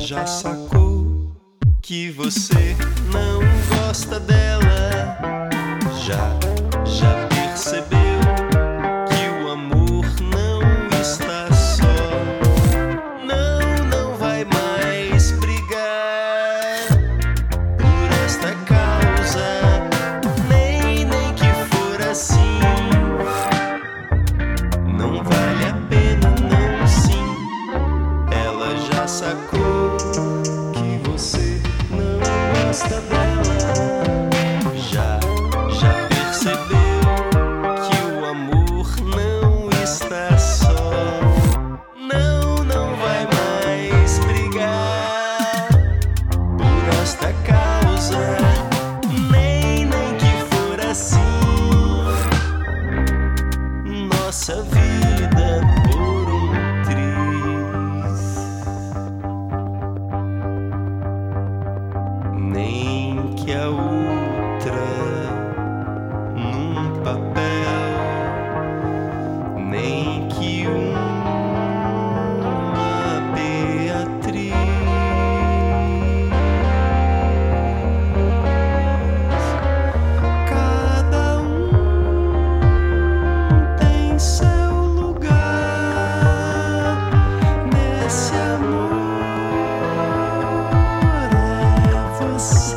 Já sacou que você não gosta dela? Já percebeu que o amor não está só? Não vai mais brigar por esta causa, nem que for assim. Não vale a pena, não, sim. Ela já sacou que você não gosta dela. Já percebeu que o amor não está só. Não vai mais brigar por esta causa, nem que for assim. Nossa vida por um triz, nem que a outra num papel, nem que uma Beatriz. Cada um tem seu lugar nesse amor. É você.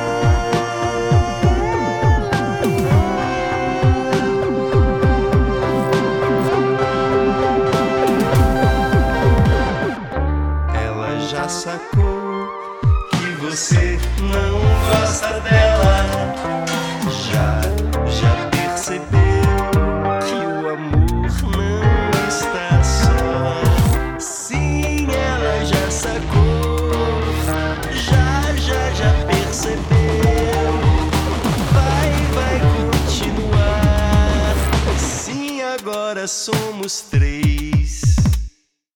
Ela já sacou que você não gosta dela. Já percebeu que o amor não está só. Sim, ela já sacou. Já percebeu. Vai continuar. Sim, agora somos três.